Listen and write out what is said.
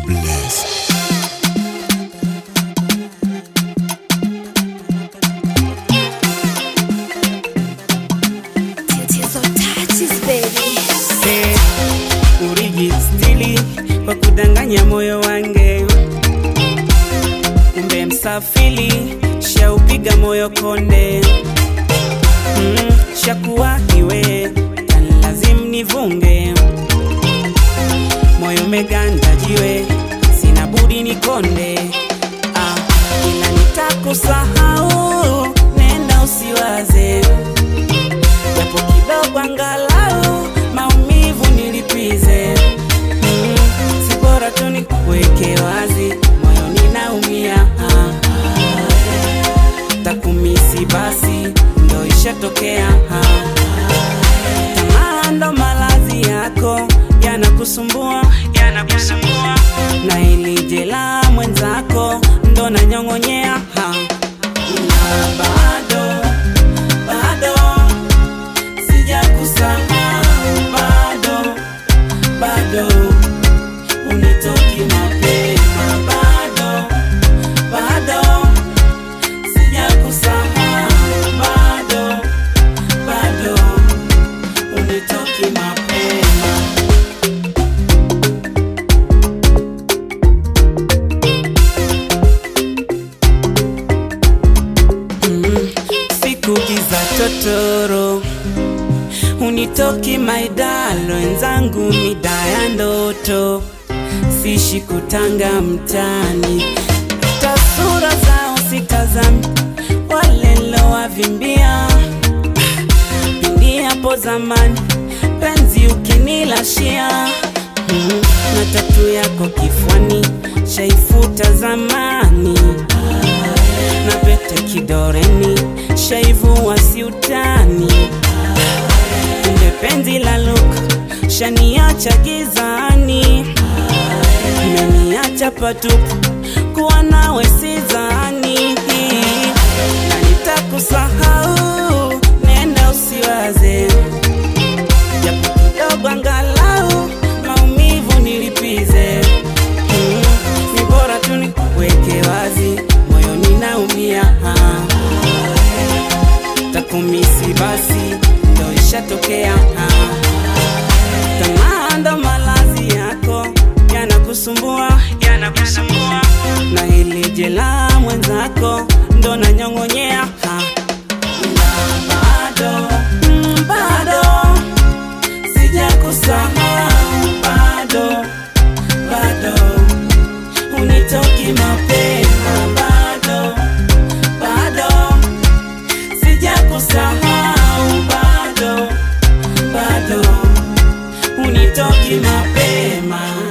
bless. Ulijistili kwa kudanganya moyo wange, kumbe msafili shaupiga moyo konde. Shakuwa iwe lazim nivunge, moyo meganda jiwe sina budi nikonde. Ila nitakusahau, nenda usiwaze, japo kidogo angalau maumivu nilipize. Si bora tu nikuweke wazi, moyo ninaumia. Takumisi basi ndo ishatokea. Tamaa ndo malazi yako yanakusumbua, na ili jela mwenzako ndo nanyongonyea. Ila bado sijakusahau, bado unitoki mapema, bado sijakusahau, bado unitoki mapema. Siku giza totoro, unitoki maidalo, wenzangu midaya ndoto, sishi kutanga mtani, tasura zao sitazami, walelo wavimbia. Pindi hapo zamani penzi ukinilashia, na tatu yako kifuani shaifuta zamani, na pete kidoreni shaivu wasiutani. Kumbe penzi la luka shaniacha gizani, umeniacha patupu, kuwa nawe sidhani. Na nitakusahau, nenda usiwaze, japo kidogo angalau maumivu nilipize. Ni bora tu nikuweke wazi, moyo ninaumia. Takumisi basi ndo ishatokea. Tamaa ndo malazi yako yanakusumbua, na hili jela mwenzako ndo nanyongonyea. Ila bado sijakusahau, bado unitoki mapema, bado sijakusahau, bado unitoki mapema.